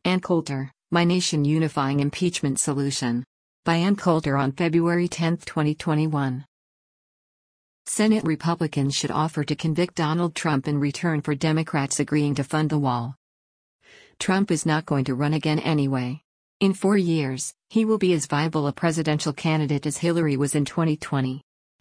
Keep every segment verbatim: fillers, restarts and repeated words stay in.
Ann Coulter, My Nation Unifying Impeachment Solution. By Ann Coulter on February tenth, twenty twenty-one. Senate Republicans should offer to convict Donald Trump in return for Democrats agreeing to fund the wall. Trump is not going to run again anyway. In four years, he will be as viable a presidential candidate as Hillary was in twenty twenty.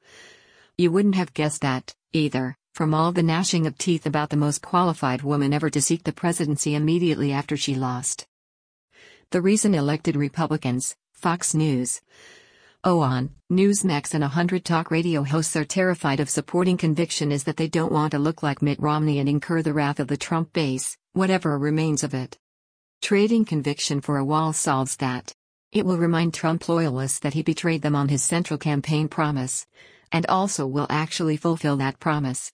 You wouldn't have guessed that, either, from all the gnashing of teeth about the most qualified woman ever to seek the presidency immediately after she lost. The reason elected Republicans, Fox News, O A N, Newsmax and a hundred talk radio hosts are terrified of supporting conviction is that they don't want to look like Mitt Romney and incur the wrath of the Trump base, whatever remains of it. Trading conviction for a wall solves that. It will remind Trump loyalists that he betrayed them on his central campaign promise, and also will actually fulfill that promise.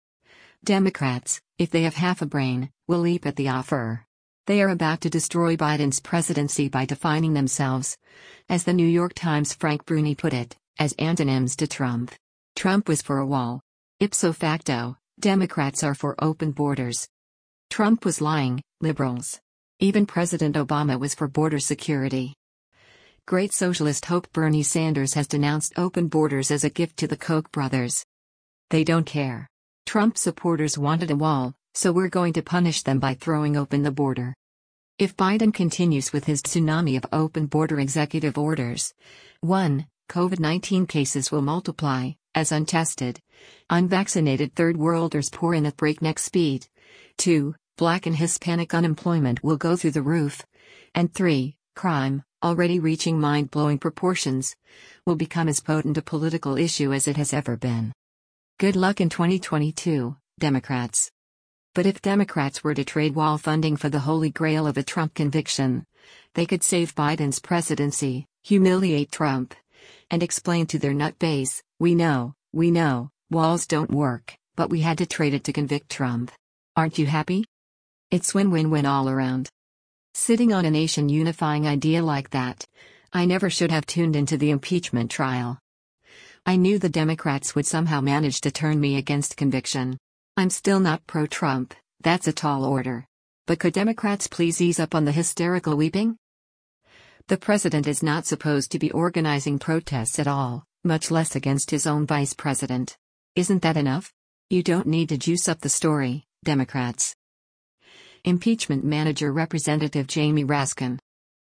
Democrats, if they have half a brain, will leap at the offer. They are about to destroy Biden's presidency by defining themselves, as the New York Times' Frank Bruni put it, as antonyms to Trump. Trump was for a wall. Ipso facto, Democrats are for open borders. Trump was lying, liberals. Even President Obama was for border security. Great socialist hope Bernie Sanders has denounced open borders as a gift to the Koch brothers. They don't care. Trump supporters wanted a wall, so we're going to punish them by throwing open the border. If Biden continues with his tsunami of open border executive orders, one. COVID nineteen cases will multiply, as untested, unvaccinated third worlders pour in at breakneck speed. two. Black and Hispanic unemployment will go through the roof. And three. Crime, already reaching mind-blowing proportions, will become as potent a political issue as it has ever been. Good luck in twenty twenty-two, Democrats. But if Democrats were to trade wall funding for the holy grail of a Trump conviction, they could save Biden's presidency, humiliate Trump, and explain to their nut base, we know, we know, walls don't work, but we had to trade it to convict Trump. Aren't you happy? It's win-win-win all around. Sitting on a nation-unifying idea like that, I never should have tuned into the impeachment trial. I knew the Democrats would somehow manage to turn me against conviction. I'm still not pro-Trump, that's a tall order. But could Democrats please ease up on the hysterical weeping? The president is not supposed to be organizing protests at all, much less against his own vice president. Isn't that enough? You don't need to juice up the story, Democrats. Impeachment Manager Representative Jamie Raskin.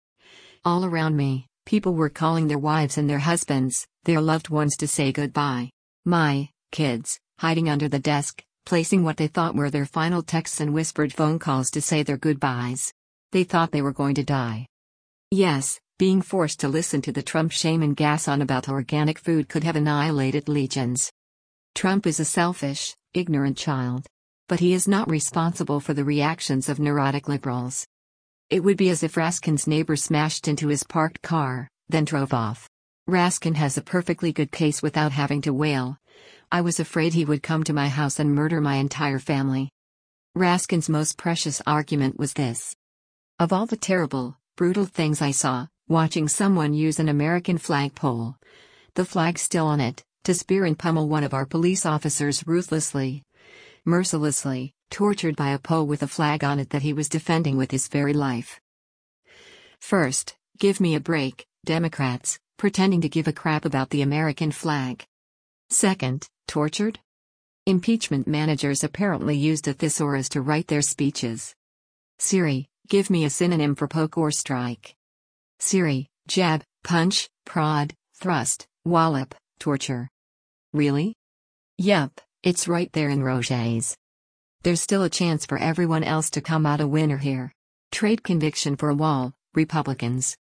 All around me, people were calling their wives and their husbands, their loved ones to say goodbye. My kids, hiding under the desk, placing what they thought were their final texts and whispered phone calls to say their goodbyes. They thought they were going to die. Yes, being forced to listen to the Trump shame and gas on about organic food could have annihilated legions. Trump is a selfish, ignorant child. But he is not responsible for the reactions of neurotic liberals. It would be as if Raskin's neighbor smashed into his parked car, then drove off. Raskin has a perfectly good case without having to wail. I was afraid he would come to my house and murder my entire family. Raskin's most precious argument was this. Of all the terrible, brutal things I saw, watching someone use an American flagpole, the flag still on it, to spear and pummel one of our police officers ruthlessly, mercilessly, tortured by a pole with a flag on it that he was defending with his very life. First, give me a break, Democrats, pretending to give a crap about the American flag. Second, tortured? Impeachment managers apparently used a thesaurus to write their speeches. Siri, give me a synonym for poke or strike. Siri, jab, punch, prod, thrust, wallop, torture. Really? Yep. It's right there in Roget's. There's still a chance for everyone else to come out a winner here. Trade conviction for a wall, Republicans.